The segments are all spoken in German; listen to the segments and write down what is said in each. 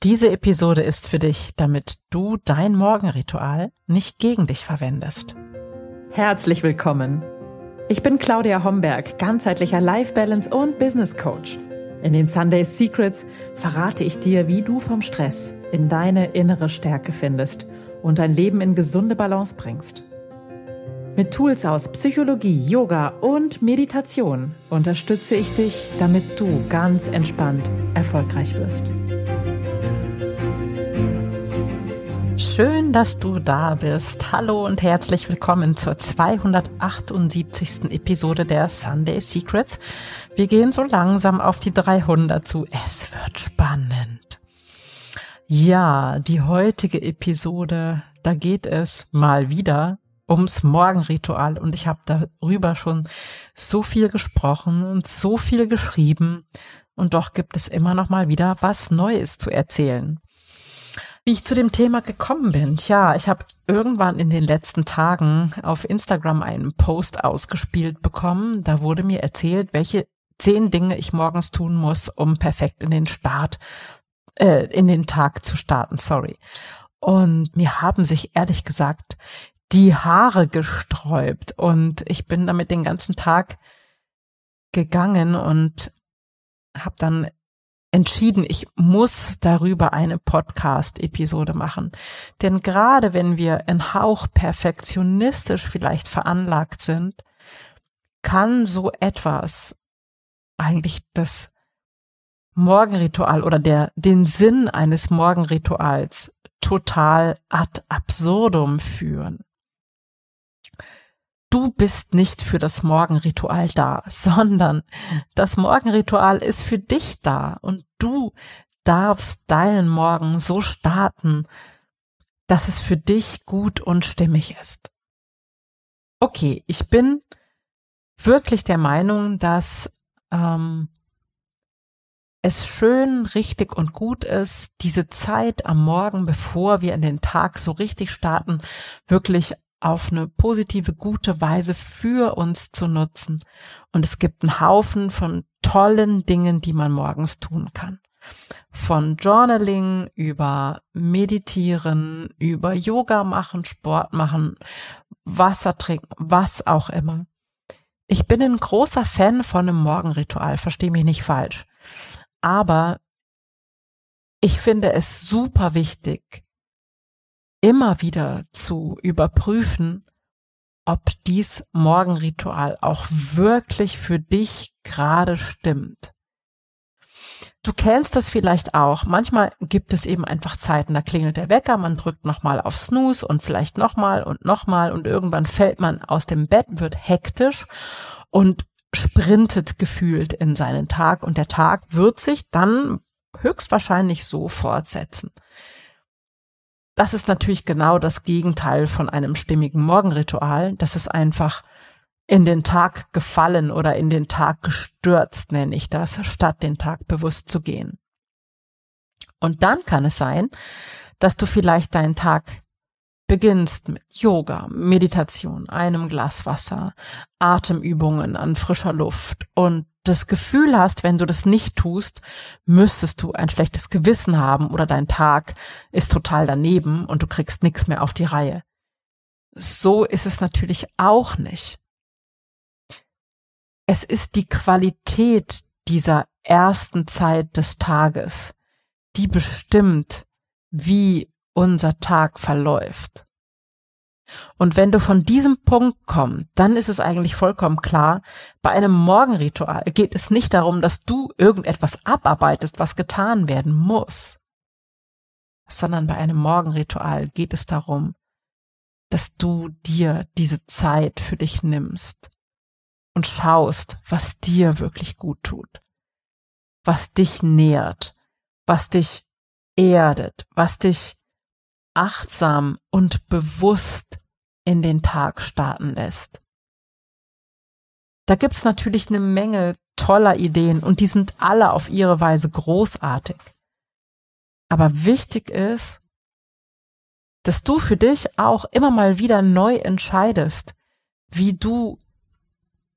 Diese Episode ist für dich, damit du dein Morgenritual nicht gegen dich verwendest. Herzlich willkommen. Ich bin Claudia Homberg, ganzheitlicher Life Balance und Business Coach. In den Sunday Secrets verrate ich dir, wie du vom Stress in deine innere Stärke findest und dein Leben in gesunde Balance bringst. Mit Tools aus Psychologie, Yoga und Meditation unterstütze ich dich, damit du ganz entspannt erfolgreich wirst. Schön, dass du da bist. Hallo und herzlich willkommen zur 278. Episode der Sunday Secrets. Wir gehen so langsam auf die 300 zu. Es wird spannend. Ja, die heutige Episode, da geht es mal wieder ums Morgenritual und ich habe darüber schon so viel gesprochen und so viel geschrieben und doch gibt es immer noch mal wieder was Neues zu erzählen. Wie ich zu dem Thema gekommen bin, tja, ich habe irgendwann in den letzten Tagen auf Instagram einen Post ausgespielt bekommen. Da wurde mir erzählt, welche 10 Dinge ich morgens tun muss, um perfekt in den Tag zu starten, Und mir haben sich ehrlich gesagt die Haare gesträubt und ich bin damit den ganzen Tag gegangen und habe dann entschieden, ich muss darüber eine Podcast-Episode machen. Denn gerade wenn wir ein Hauch perfektionistisch vielleicht veranlagt sind, kann so etwas eigentlich das Morgenritual oder den Sinn eines Morgenrituals total ad absurdum führen. Du bist nicht für das Morgenritual da, sondern das Morgenritual ist für dich da und du darfst deinen Morgen so starten, dass es für dich gut und stimmig ist. Okay, ich bin wirklich der Meinung, dass es schön, richtig und gut ist, diese Zeit am Morgen, bevor wir in den Tag so richtig starten, wirklich auf eine positive, gute Weise für uns zu nutzen. Und es gibt einen Haufen von tollen Dingen, die man morgens tun kann. Von Journaling über Meditieren, über Yoga machen, Sport machen, Wasser trinken, was auch immer. Ich bin ein großer Fan von einem Morgenritual, versteh mich nicht falsch. Aber ich finde es super wichtig, immer wieder zu überprüfen, ob dies Morgenritual auch wirklich für dich gerade stimmt. Du kennst das vielleicht auch. Manchmal gibt es eben einfach Zeiten, da klingelt der Wecker, man drückt nochmal auf Snooze und vielleicht nochmal und irgendwann fällt man aus dem Bett, wird hektisch und sprintet gefühlt in seinen Tag und der Tag wird sich dann höchstwahrscheinlich so fortsetzen. Das ist natürlich genau das Gegenteil von einem stimmigen Morgenritual. Das ist einfach in den Tag gefallen oder in den Tag gestürzt, nenne ich das, statt den Tag bewusst zu gehen. Und dann kann es sein, dass du vielleicht deinen Tag beginnst mit Yoga, Meditation, einem Glas Wasser, Atemübungen an frischer Luft und das Gefühl hast, wenn du das nicht tust, müsstest du ein schlechtes Gewissen haben oder dein Tag ist total daneben und du kriegst nichts mehr auf die Reihe. So ist es natürlich auch nicht. Es ist die Qualität dieser ersten Zeit des Tages, die bestimmt, wie unser Tag verläuft. Und wenn du von diesem Punkt kommst, dann ist es eigentlich vollkommen klar, bei einem Morgenritual geht es nicht darum, dass du irgendetwas abarbeitest, was getan werden muss, sondern bei einem Morgenritual geht es darum, dass du dir diese Zeit für dich nimmst und schaust, was dir wirklich gut tut, was dich nährt, was dich erdet, was dich achtsam und bewusst in den Tag starten lässt. Da gibt's natürlich eine Menge toller Ideen und die sind alle auf ihre Weise großartig. Aber wichtig ist, dass du für dich auch immer mal wieder neu entscheidest, wie du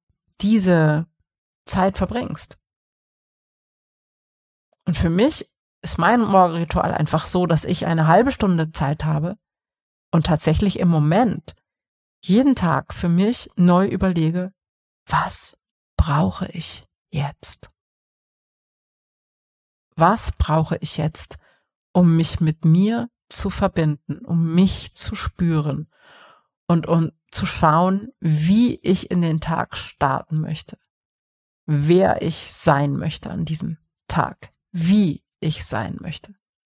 diese Zeit verbringst. Und für mich ist mein Morgenritual einfach so, dass ich eine halbe Stunde Zeit habe und tatsächlich im Moment jeden Tag für mich neu überlege, was brauche ich jetzt? Was brauche ich jetzt, um mich mit mir zu verbinden, um mich zu spüren und um zu schauen, wie ich in den Tag starten möchte, wer ich sein möchte an diesem Tag, wie ich sein möchte.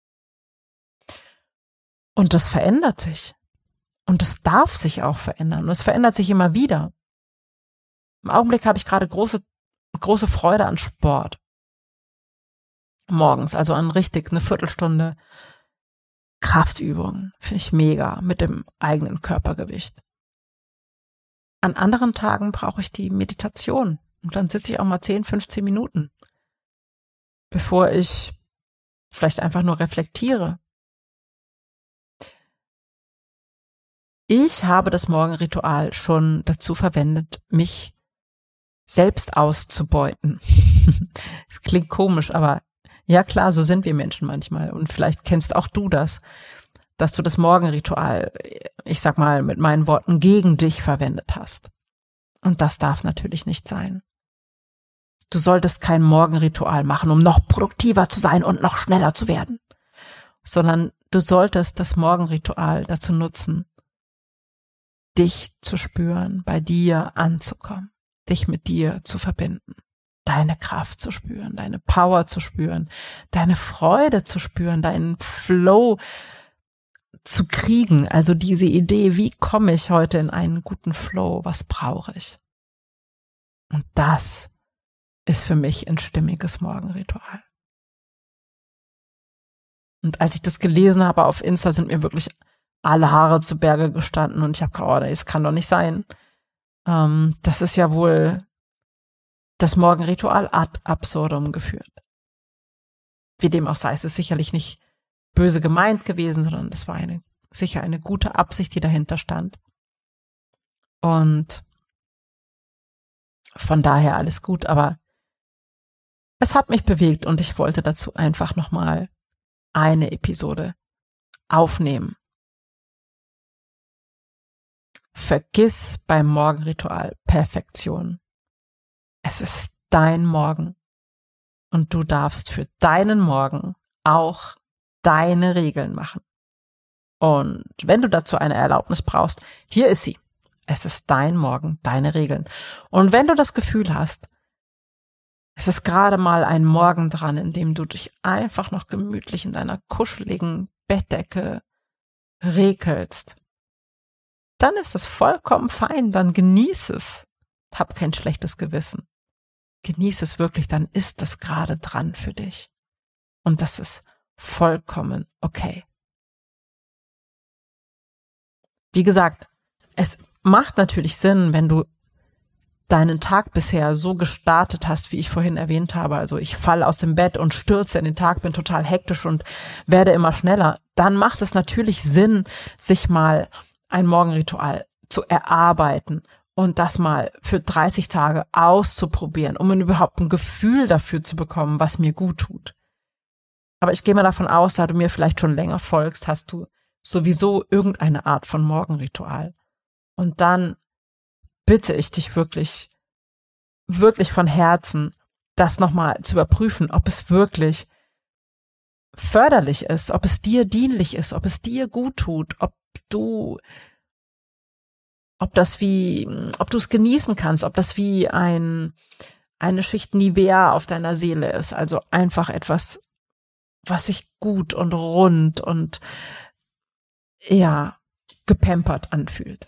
Und das verändert sich. Und es darf sich auch verändern. Und es verändert sich immer wieder. Im Augenblick habe ich gerade große Freude an Sport. Morgens, also an richtig eine Viertelstunde Kraftübung. Finde ich mega, mit dem eigenen Körpergewicht. An anderen Tagen brauche ich die Meditation. Und dann sitze ich auch mal 10, 15 Minuten, bevor ich vielleicht einfach nur reflektiere. Ich habe das Morgenritual schon dazu verwendet, mich selbst auszubeuten. Es klingt komisch, aber ja klar, so sind wir Menschen manchmal. Und vielleicht kennst auch du das, dass du das Morgenritual, ich sag mal mit meinen Worten, gegen dich verwendet hast. Und das darf natürlich nicht sein. Du solltest kein Morgenritual machen, um noch produktiver zu sein und noch schneller zu werden, sondern du solltest das Morgenritual dazu nutzen, dich zu spüren, bei dir anzukommen, dich mit dir zu verbinden, deine Kraft zu spüren, deine Power zu spüren, deine Freude zu spüren, deinen Flow zu kriegen, also diese Idee, wie komme ich heute in einen guten Flow, was brauche ich? Und das ist für mich ein stimmiges Morgenritual. Und als ich das gelesen habe auf Insta, sind mir wirklich alle Haare zu Berge gestanden und ich habe gedacht, das kann doch nicht sein. Das ist ja wohl das Morgenritual ad absurdum geführt. Wie dem auch sei, es ist sicherlich nicht böse gemeint gewesen, sondern das war sicher eine gute Absicht, die dahinter stand. Und von daher alles gut, aber es hat mich bewegt und ich wollte dazu einfach nochmal eine Episode aufnehmen. Vergiss beim Morgenritual Perfektion. Es ist dein Morgen und du darfst für deinen Morgen auch deine Regeln machen. Und wenn du dazu eine Erlaubnis brauchst, hier ist sie. Es ist dein Morgen, deine Regeln. Und wenn du das Gefühl hast, es ist gerade mal ein Morgen dran, in dem du dich einfach noch gemütlich in deiner kuscheligen Bettdecke rekelst, dann ist es vollkommen fein, dann genieß es. Hab kein schlechtes Gewissen. Genieß es wirklich, dann ist es gerade dran für dich. Und das ist vollkommen okay. Wie gesagt, es macht natürlich Sinn, wenn du deinen Tag bisher so gestartet hast, wie ich vorhin erwähnt habe, also ich falle aus dem Bett und stürze in den Tag, bin total hektisch und werde immer schneller, dann macht es natürlich Sinn, sich mal ein Morgenritual zu erarbeiten und das mal für 30 Tage auszuprobieren, um überhaupt ein Gefühl dafür zu bekommen, was mir gut tut. Aber ich gehe mal davon aus, da du mir vielleicht schon länger folgst, hast du sowieso irgendeine Art von Morgenritual. Und dann bitte ich dich wirklich, wirklich von Herzen, das nochmal zu überprüfen, ob es wirklich förderlich ist, ob es dir dienlich ist, ob es dir gut tut, ob du es genießen kannst, ob das wie eine Schicht Nivea auf deiner Seele ist, also einfach etwas, was sich gut und rund und gepampert anfühlt.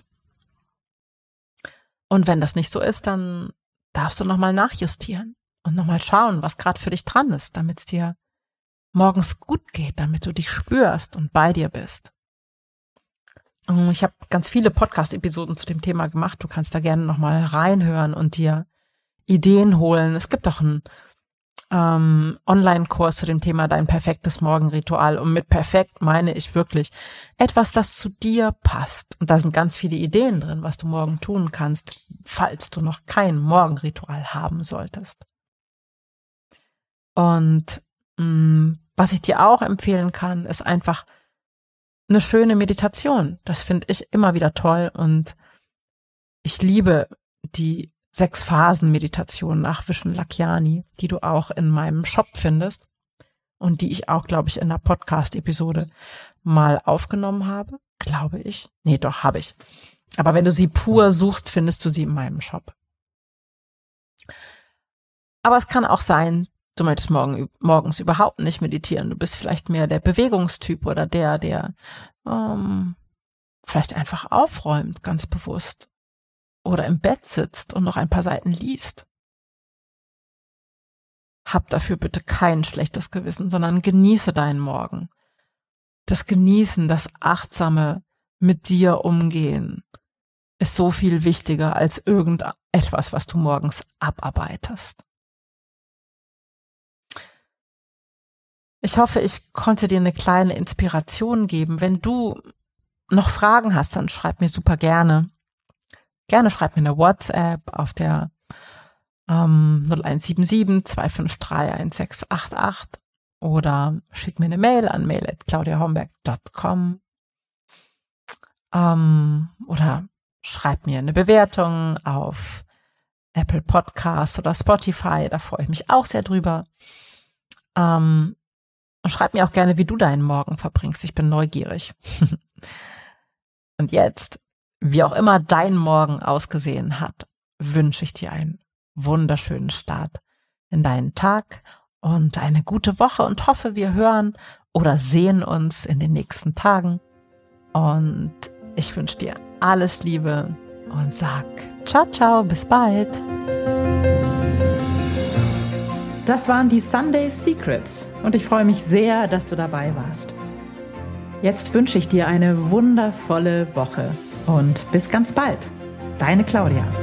Und wenn das nicht so ist, dann darfst du nochmal nachjustieren und nochmal schauen, was gerade für dich dran ist, damit es dir morgens gut geht, damit du dich spürst und bei dir bist. Ich habe ganz viele Podcast-Episoden zu dem Thema gemacht. Du kannst da gerne nochmal reinhören und dir Ideen holen. Es gibt auch einen Online-Kurs zu dem Thema Dein perfektes Morgenritual. Und mit perfekt meine ich wirklich etwas, das zu dir passt. Und da sind ganz viele Ideen drin, was du morgen tun kannst, falls du noch kein Morgenritual haben solltest. Und Was ich dir auch empfehlen kann, ist einfach eine schöne Meditation. Das finde ich immer wieder toll und ich liebe die 6-Phasen-Meditation nach Vishen Lakhiani, die du auch in meinem Shop findest und die ich auch, glaube ich, in einer Podcast-Episode mal aufgenommen habe. Glaube ich. Nee, doch, habe ich. Aber wenn du sie pur suchst, findest du sie in meinem Shop. Aber es kann auch sein, du möchtest morgens überhaupt nicht meditieren. Du bist vielleicht mehr der Bewegungstyp oder der vielleicht einfach aufräumt, ganz bewusst. Oder im Bett sitzt und noch ein paar Seiten liest. Hab dafür bitte kein schlechtes Gewissen, sondern genieße deinen Morgen. Das Genießen, das achtsame mit dir umgehen, ist so viel wichtiger als irgendetwas, was du morgens abarbeitest. Ich hoffe, ich konnte dir eine kleine Inspiration geben. Wenn du noch Fragen hast, dann schreib mir super gerne. Gerne schreib mir eine WhatsApp auf der 0177 253 1688 oder schick mir eine Mail an mail@claudiahomberg.com oder schreib mir eine Bewertung auf Apple Podcast oder Spotify, da freue ich mich auch sehr drüber. Und schreib mir auch gerne, wie du deinen Morgen verbringst, ich bin neugierig. Und jetzt, wie auch immer dein Morgen ausgesehen hat, wünsche ich dir einen wunderschönen Start in deinen Tag und eine gute Woche und hoffe, wir hören oder sehen uns in den nächsten Tagen. Und ich wünsche dir alles Liebe und sag ciao, ciao, bis bald. Das waren die Sunday Secrets und ich freue mich sehr, dass du dabei warst. Jetzt wünsche ich dir eine wundervolle Woche und bis ganz bald. Deine Claudia.